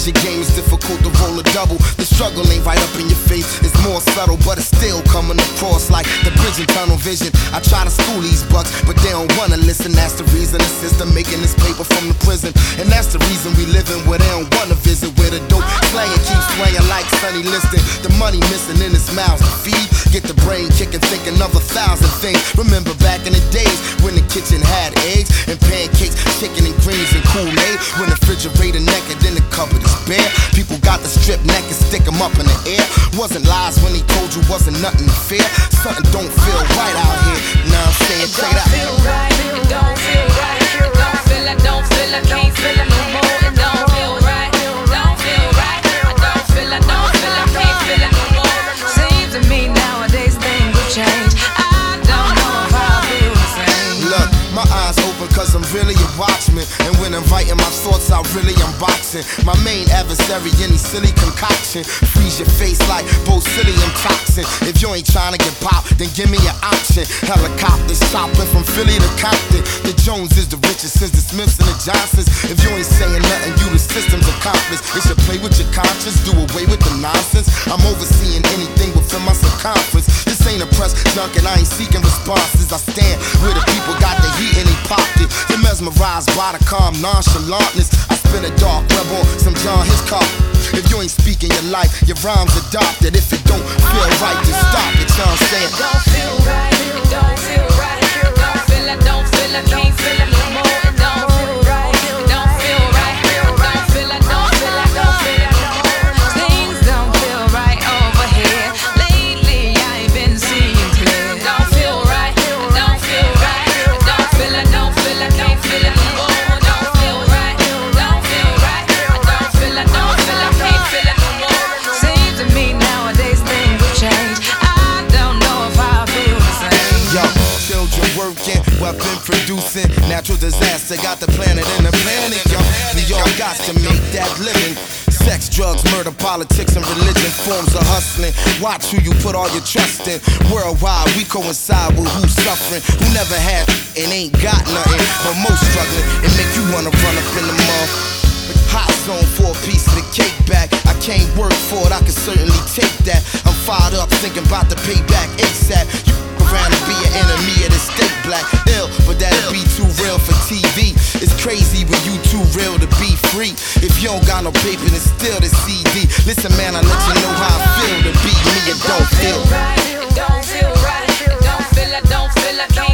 your game, it's difficult to roll a double. The struggle ain't right up in your face, it's more subtle, but it's still coming across like the bridge in tunnel vision. I try to school these bucks, but they don't wanna listen. That's the reason the system making this paper from the prison. And that's the reason we living where they don't wanna visit, where the dope slaying keeps swaying like Sonny Liston. The money missing in his mouth to feed, get the brain kicking, thinking of 1,000 things. Remember back in the days when the kitchen had eggs and pancakes, chicken and greens and Kool-Aid. When the refrigerator naked, then the cupboard is bare. People got the strip neck and stick them up in the air. Wasn't lies when he told you wasn't nothing fair. Something don't feel right out here. Now I'm saying, check it out. It don't feel right, it don't feel right. It don't feel, I don't feel, I can't feel it no more. It don't feel right, don't feel right. I don't feel, I don't feel, I can't feel it no more. Seems to me nowadays things will change. I don't know if I'll feel the same. Look, my eyes open cause I'm really a watchman. And when I'm writing my thoughts out, really unboxing my main adversary, any silly concoction. Freeze your face like botulinum toxin. If you ain't trying to get popped, then give me an option. Helicopters chopping from Philly to Compton. The Jones is the richest since the Smiths and the Johnsons. If you ain't saying nothing, you the system's accomplice. It should play with your conscience, do away with the nonsense. I'm overseeing anything within my circumference. This ain't a press junk and I ain't seeking responses. I stand where the people got the heat and they popped it. You're mesmerized by the calm nonchalantness. I spin a dark web on some John Hitchcock. If you ain't speaking your life, your rhymes adopted. If it don't feel right, then stop it. You know what I'm saying? It don't feel right, it don't feel right. It don't feel, I don't feel, I can't feel it no more. It don't feel right, it don't feel right. It don't feel, I don't feel, I don't feel it no more. Things don't feel right over here. Lately I ain't been seeing clear. It don't feel right, it don't feel right. It don't feel, I don't feel, I can't feel it no more. It don't feel right, it don't feel right. I don't feel, I don't feel, I can't feel it no more. Seems to me nowadays things will change. I don't know if I'll feel the same. Yo, children working, weapon producing, natural disaster got the planet in a panic. Yo, we all got to make that living. Sex, drugs, murder, politics, and religion, forms of hustling. Watch who you put all your trust in. Worldwide, we coincide with who's suffering, who never had and ain't got nothing, but most struggling. It make you wanna run up in the mall. Hot zone for a piece of the cake back. I can't work for it, I can certainly take that. I'm fired up, thinking about the payback ASAP. You around to be an enemy of the state black. Ill, but that'd be too real for TV. It's crazy when you too real to be free. If you don't got no paper, then still the CD. Listen, man, I let you know how I feel to be me. It don't feel right, it don't feel right. It don't feel, I don't feel, I can't